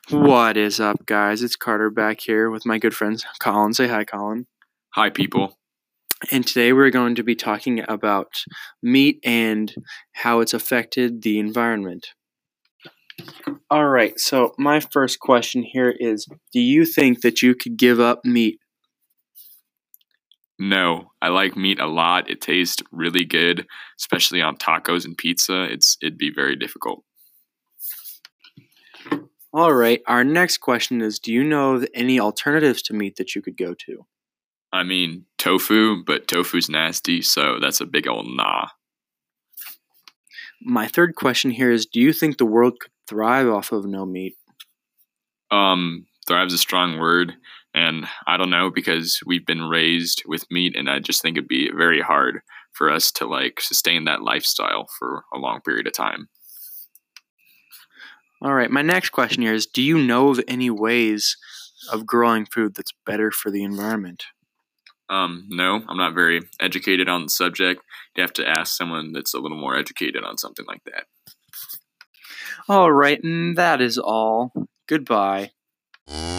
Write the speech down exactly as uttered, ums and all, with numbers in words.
What is up, guys? It's Carter back here with my good friend Colin. Say hi, Colin. Hi, people. And today we're going to be talking about meat and how it's affected the environment. All right, so my first question here is, do you think that you could give up meat? No, I like meat a lot. It tastes really good, especially on tacos and pizza. It's it'd be very difficult. All right, our next question is, do you know of any alternatives to meat that you could go to? I mean, tofu, but tofu's nasty, so that's a big old nah. My third question here is, do you think the world could thrive off of no meat? Um, thrive's a strong word, and I don't know because we've been raised with meat, and I just think it'd be very hard for us to like sustain that lifestyle for a long period of time. All right, my next question here is, do you know of any ways of growing food that's better for the environment? Um, no, I'm not very educated on the subject. You have to ask someone that's a little more educated on something like that. All right, and that is all. Goodbye.